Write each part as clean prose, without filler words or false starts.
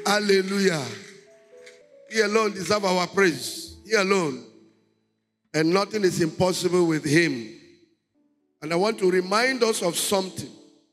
Hallelujah. He alone deserves our praise. He alone. And nothing is impossible with him. And I want to remind us of something.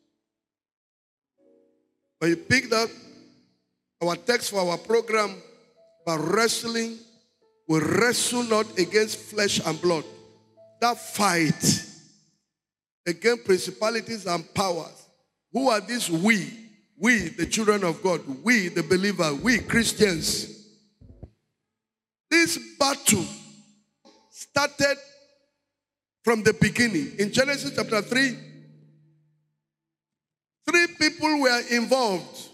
When you picked up our text for our program about wrestling, we wrestle not against flesh and blood. That fight against principalities and powers. Who are these we? We, the children of God. We, the believers. We, Christians. This battle started from the beginning. In Genesis chapter 3, 3 people were involved.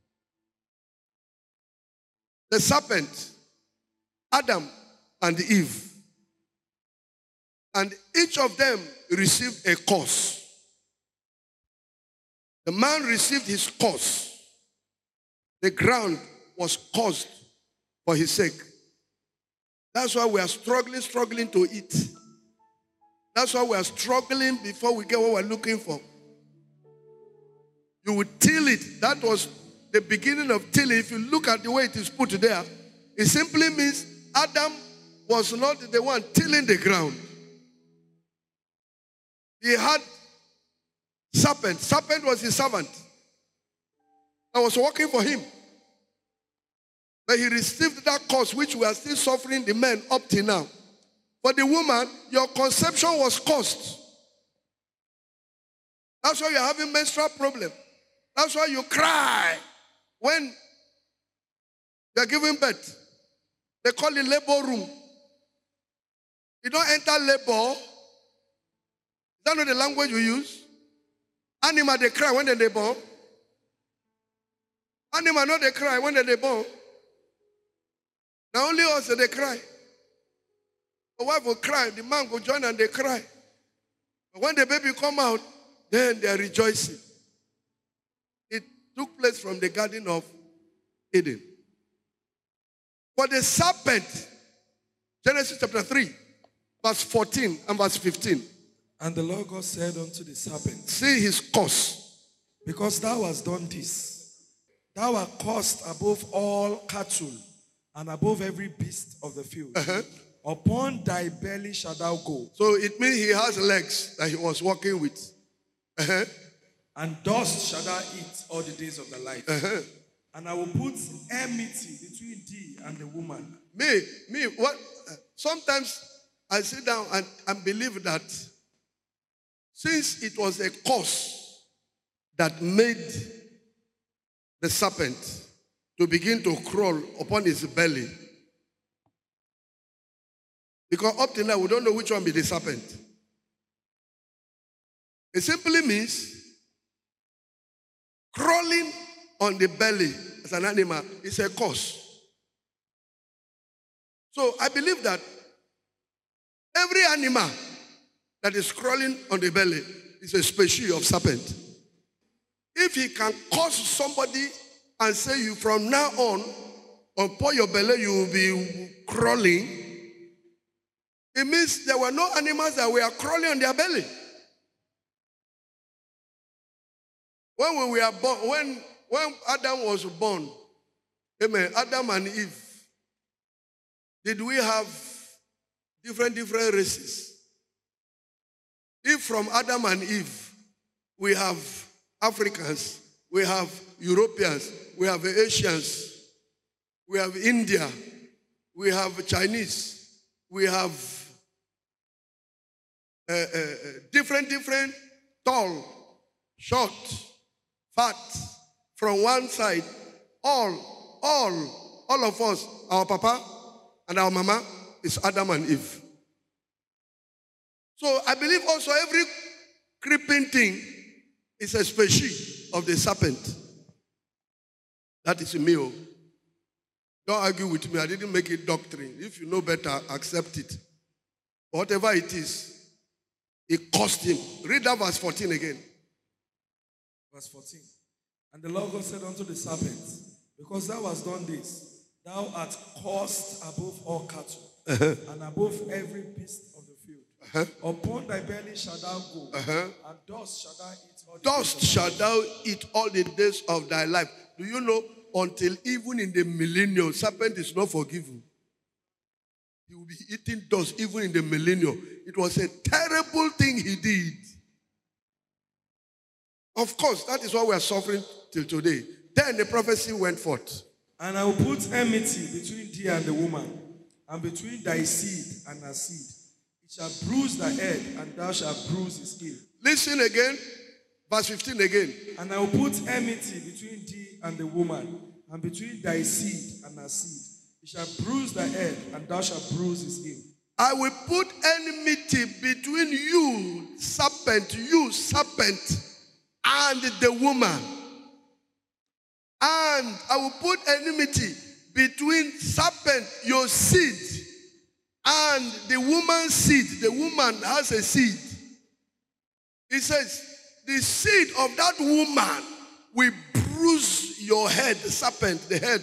The serpent, Adam and Eve. And each of them received a curse. The man received his curse. The ground was cursed for his sake. That's why we are struggling to eat. That's why we are struggling before we get what we're looking for. You would till it. That was the beginning of tilling. If you look at the way it is put there, it simply means Adam was not the one tilling the ground. He had serpent. Serpent was his servant that was working for him. But he received that curse which we are still suffering, the men, up till now. For the woman, your conception was cursed. That's why you're having menstrual problem. That's why you cry when you're giving birth. They call it labor room. You don't enter labor. Is that not the language we use? Animal, they cry when they're born. Animal, no, they cry when they're born. Now only us, they cry. The wife will cry, the man will join and they cry. But when the baby come out, then they are rejoicing. It took place from the Garden of Eden. For the serpent, Genesis chapter 3, verse 14 and verse 15. And the Lord God said unto the serpent, see his curse. Because thou hast done this, thou art cursed above all cattle and above every beast of the field. Upon thy belly shalt thou go. So it means he has legs that he was walking with. And dust shalt thou eat all the days of thy life. And I will put enmity between thee and the woman. What? Sometimes I sit down and believe that since it was a curse that made the serpent to begin to crawl upon his belly, because up till now we don't know which one be the serpent. It simply means crawling on the belly as an animal is a curse. So I believe that every animal that is crawling on the belly is a species of serpent. If he can curse somebody and say you from now on, upon your belly you will be crawling, it means there were no animals that were crawling on their belly. When we were born, when Adam was born, amen, Adam and Eve, did we have different races? If from Adam and Eve, we have Africans, we have Europeans, we have Asians, we have India, we have Chinese, we have different, tall, short, fat, from one side, all of us, our papa and our mama is Adam and Eve. So I believe also every creeping thing is a species of the serpent. That is me. Don't argue with me. I didn't make it doctrine. If you know better, accept it. Whatever it is, it cost him. Read that verse 14 again. Verse 14. And the Lord God said unto the serpent, because thou hast done this, thou art cursed above all cattle and above every beast of the field. Upon thy belly shalt thou go, and dust shalt thou eat all the days of thy life. Do you know until even in the millennium, serpent is not forgiven. He will be eating dust even in the millennium. It was a terrible thing he did. Of course, that is what we are suffering till today. Then the prophecy went forth. And I will put enmity between thee and the woman, and between thy seed and her seed. It shall bruise thy head, and thou shalt bruise his heel. Listen again. Verse 15 again. And I will put enmity between thee and the woman, and between thy seed and her seed. It shall bruise thy head, and thou shalt bruise his heel. I will put enmity between you, serpent, and the woman. And I will put enmity between serpent, your seed, and the woman's seed. The woman has a seed. It says, the seed of that woman will bruise your head, the serpent, the head.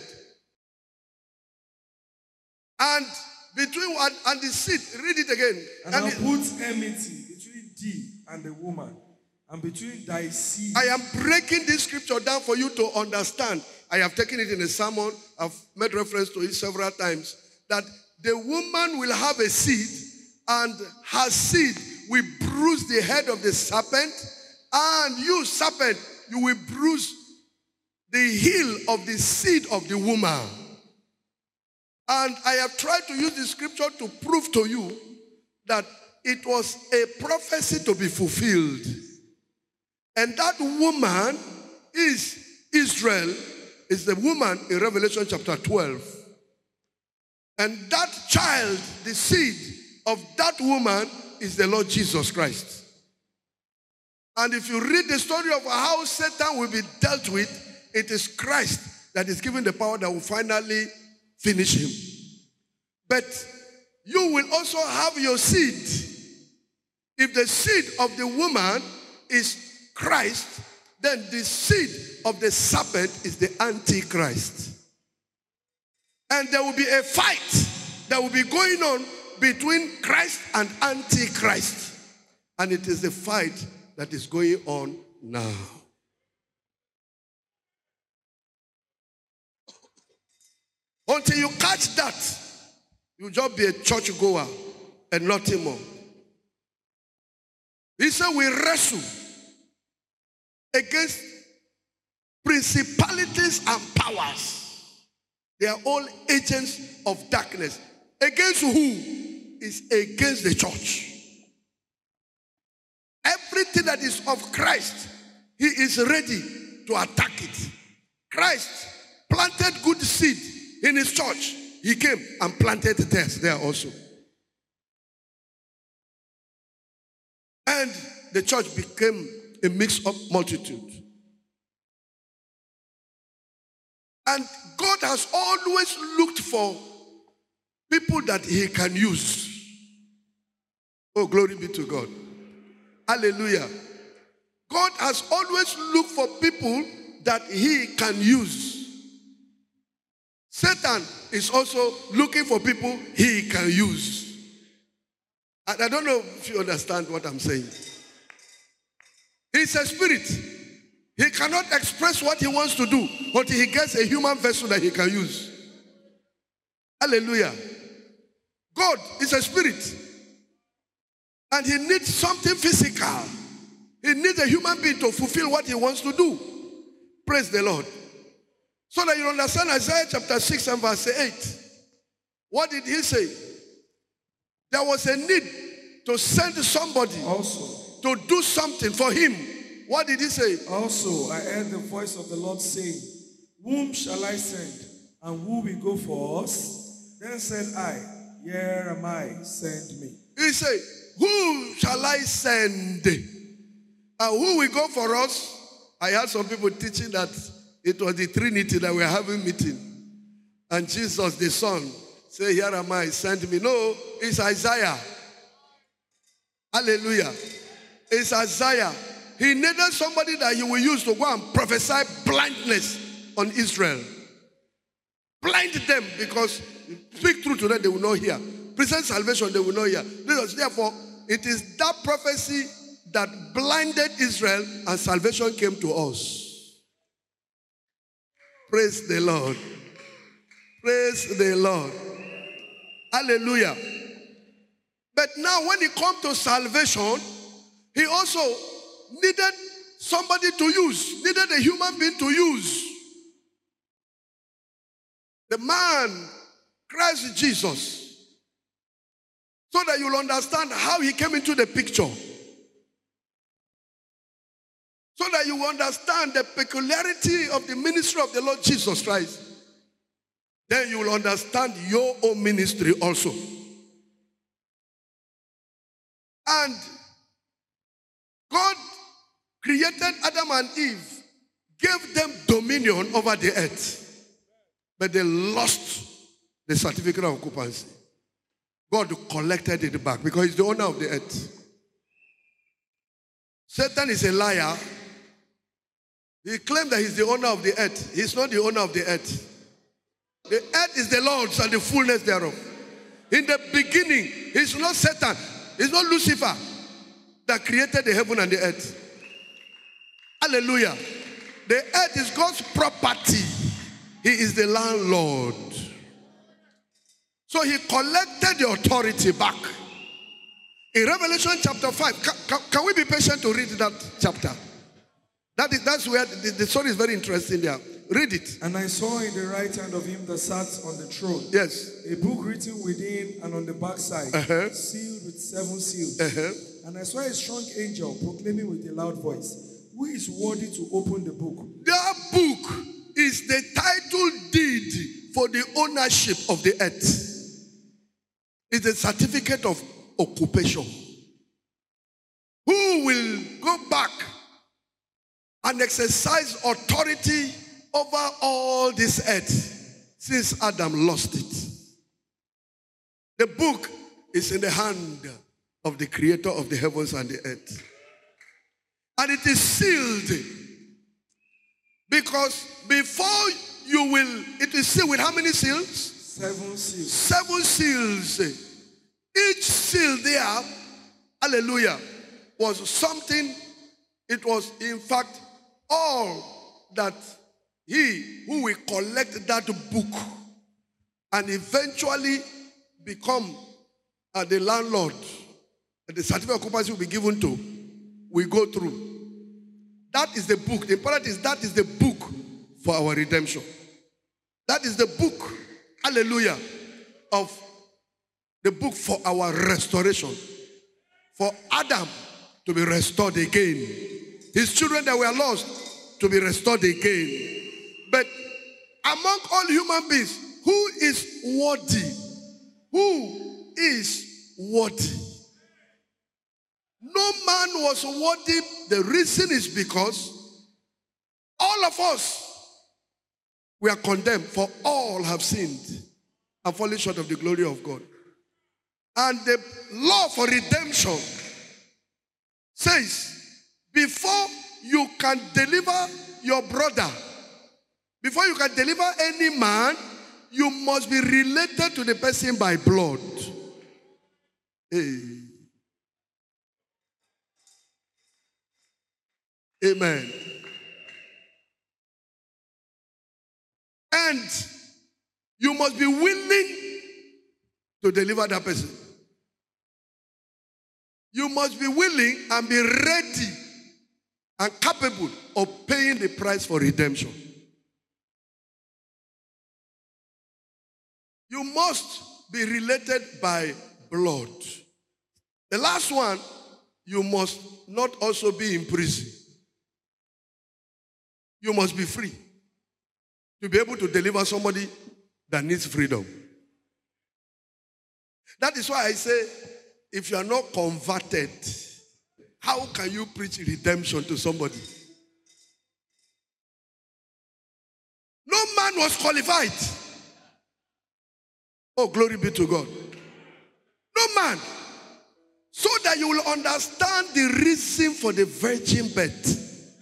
And between one and the seed, read it again. And I'll put enmity between thee and the woman, and between thy seed. I am breaking this scripture down for you to understand. I have taken it in a sermon. I've made reference to it several times. That the woman will have a seed, and her seed will bruise the head of the serpent, and you, serpent, you will bruise the heel of the seed of the woman. And I have tried to use the scripture to prove to you that it was a prophecy to be fulfilled. And that woman is Israel, is the woman in Revelation chapter 12. And that child, the seed of that woman, is the Lord Jesus Christ. And if you read the story of how Satan will be dealt with, it is Christ that is given the power that will finally finish him. But you will also have your seed. If the seed of the woman is Christ, then the seed of the serpent is the Antichrist. And there will be a fight that will be going on between Christ and Antichrist. And it is the fight that is going on now. Until you catch that, you'll just be a church goer and nothing more. He said we wrestle against principalities and powers. They are all agents of darkness. Against who? Is against the church. Everything that is of Christ, he is ready to attack it. Christ planted good seed in his church. He came and planted theirs there also. And the church became a mixed-up multitude. And God has always looked for people that he can use. Oh, glory be to God. Hallelujah. God has always looked for people that he can use. Satan is also looking for people he can use. I don't know if you understand what I'm saying. He's a spirit. He cannot express what he wants to do until he gets a human vessel that he can use. Hallelujah. God is a spirit. And he needs something physical. He needs a human being to fulfill what he wants to do. Praise the Lord. So that you understand Isaiah chapter 6 and verse 8. What did he say? There was a need to send somebody Also, to do something for him. What did he say? Also, I heard the voice of the Lord saying, whom shall I send? And who will go for us? Then said I, here am I, send me. He said, who shall I send? And who will go for us? I heard some people teaching that it was the Trinity that we were having meeting. And Jesus, the Son, said, here am I, send me. No, it's Isaiah. Hallelujah. It's Isaiah. He needed somebody that he will use to go and prophesy blindness on Israel. Blind them, because speak truth to them, they will not hear. Present salvation, they will not hear. Therefore, it is that prophecy that blinded Israel and salvation came to us. Praise the Lord. Praise the Lord. Hallelujah. But now when it comes to salvation, he also needed somebody to use, needed a human being to use. The man, Christ Jesus, so that you'll understand how he came into the picture. So that you will understand the peculiarity of the ministry of the Lord Jesus Christ. Then you will understand your own ministry also. And God created Adam and Eve, gave them dominion over the earth. But they lost the certificate of occupancy. God collected it back because he's the owner of the earth. Satan is a liar. He claimed that he's the owner of the earth. He's not the owner of the earth. The earth is the Lord's and the fullness thereof. In the beginning, it's not Satan. It's not Lucifer that created the heaven and the earth. Hallelujah. The earth is God's property. He is the landlord. So he collected the authority back. In Revelation chapter 5, can we be patient to read that chapter? That's where the story is very interesting there. Read it. And I saw in the right hand of him that sat on the throne, yes, a book written within and on the backside, sealed with 7 seals. And I saw a strong angel proclaiming with a loud voice, who is worthy to open the book? That book is the title deed for the ownership of the earth. It's a certificate of occupation. Who will go back and exercise authority over all this earth since Adam lost it? The book is in the hand of the creator of the heavens and the earth. And it is sealed because before you will, it is sealed with how many seals? 7 seals. 7 seals. Each seal there, hallelujah, was something. It was in fact all that he who will collect that book and eventually become the landlord, the certificate of occupancy will be given to, we go through. That is the book. The important is that is the book for our redemption. That is the book, hallelujah, of the book for our restoration. For Adam to be restored again. His children that were lost to be restored again. But among all human beings, who is worthy? Who is worthy? No man was worthy. The reason is because all of us we are condemned, for all have sinned and fallen short of the glory of God. And the law for redemption says, before you can deliver your brother, before you can deliver any man, you must be related to the person by blood. Hey. Amen. And you must be willing to deliver that person. You must be willing and be ready and capable of paying the price for redemption. You must be related by blood. The last one, you must not also be in prison. You must be free to be able to deliver somebody that needs freedom. That is why I say, if you are not converted, how can you preach redemption to somebody? No man was qualified. Oh, glory be to God. No man. So that you will understand the reason for the virgin birth.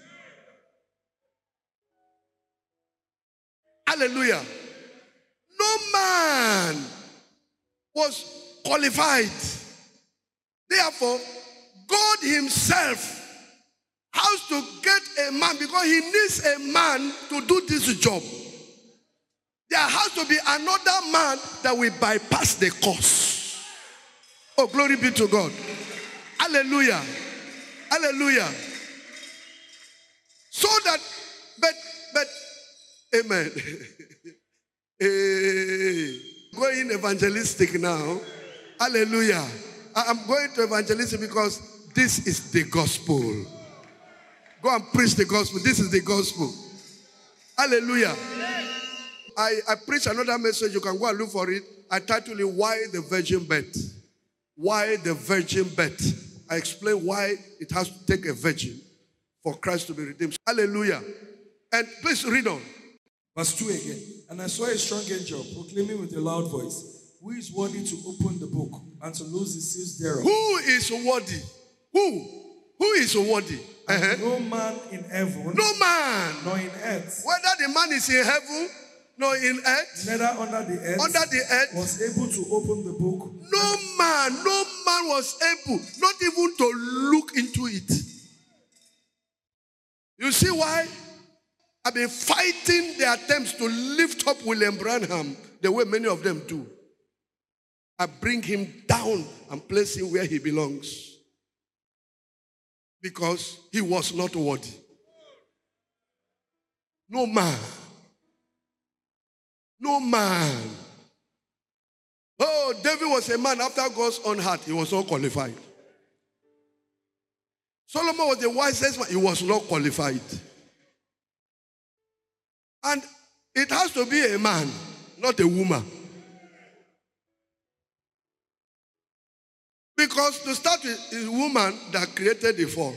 Hallelujah. No man was qualified. Therefore, God himself has to get a man because he needs a man to do this job. There has to be another man that will bypass the curse. Oh, glory be to God. Hallelujah. Hallelujah. So that, but, amen. Hey, going evangelistic now. Hallelujah. I'm going to evangelistic because this is the gospel. Go and preach the gospel. This is the gospel. Hallelujah. I preach another message. You can go and look for it. I titled it, Why the Virgin Birth? Why the virgin birth? I explain why it has to take a virgin for Christ to be redeemed. Hallelujah. And please read on. Verse 2 again. And I saw a strong angel proclaiming with a loud voice, who is worthy to open the book and to loose the seals thereof? Who is worthy? Who is worthy? No man in heaven. No man. Nor in earth. Whether the man is in heaven, nor in earth. Neither under the earth. Under the earth. Was able to open the book. No man was able, not even to look into it. You see why? I've been fighting the attempts to lift up William Branham the way many of them do. I bring him down and place him where he belongs. Because he was not worthy. No man. No man. Oh, David was a man after God's own heart. He was not qualified. Solomon was the wisest man. He was not qualified. And it has to be a man, not a woman. Because to start with, it's a woman that created the fall.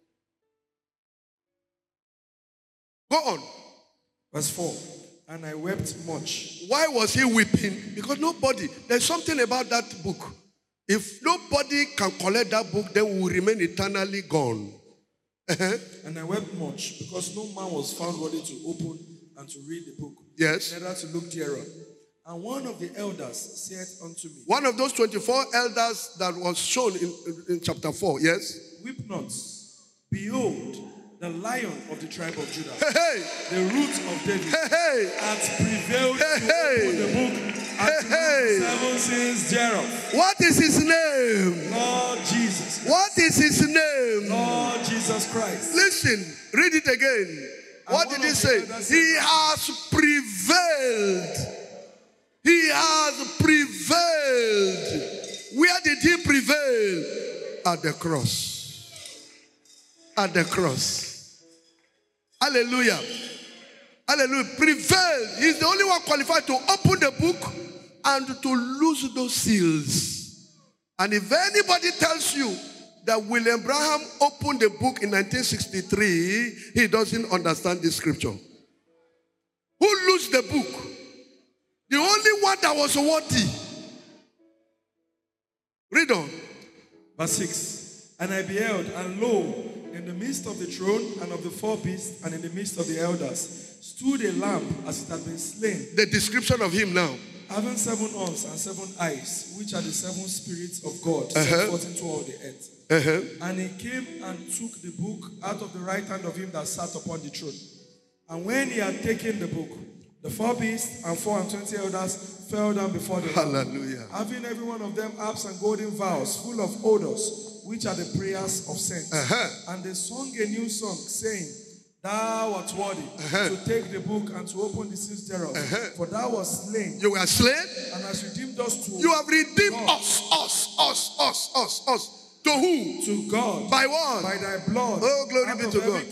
Go on. Verse 4. And I wept much. Why was he weeping? Because there's something about that book. If nobody can collect that book, then we will remain eternally gone. And I wept much, because no man was found worthy to open and to read the book. Yes. Neither to look thereon. And one of the elders said unto me. One of those 24 elders that was shown in chapter 4, yes? Weep not. Behold, the Lion of the tribe of Judah, the root of David, hath prevailed to open the book and to read the 7 sins thereof. What is his name? Lord Jesus. What is his name? Lord Jesus Christ. Listen, read it again. What did he say? He has prevailed. He has prevailed. Where did he prevail? At the cross. At the cross. Hallelujah. Hallelujah. Prevailed. He's the only one qualified to open the book and to loose those seals. And if anybody tells you that William Branham opened the book in 1963, he doesn't understand this scripture. Who loosed the book? The only one that was worthy. Read on. Verse 6. And I beheld, and lo, in the midst of the throne and of the 4 beasts and in the midst of the elders stood a lamb as it had been slain. The description of him now. Having 7 horns and 7 eyes, which are the 7 spirits of God, sent forth into all the earth. And he came and took the book out of the right hand of him that sat upon the throne. And when he had taken the book, the 4 beasts and 24 elders fell down before the Lamb. Hallelujah. Having every one of them harps and golden vials full of odors, which are the prayers of saints. And they sung a new song, saying, Thou art worthy to take the book and to open the seals thereof. For thou wast slain. You were slain. And hast redeemed us to You have redeemed God. us. To who? To God. By what? By thy blood. Oh, glory out be of to every God.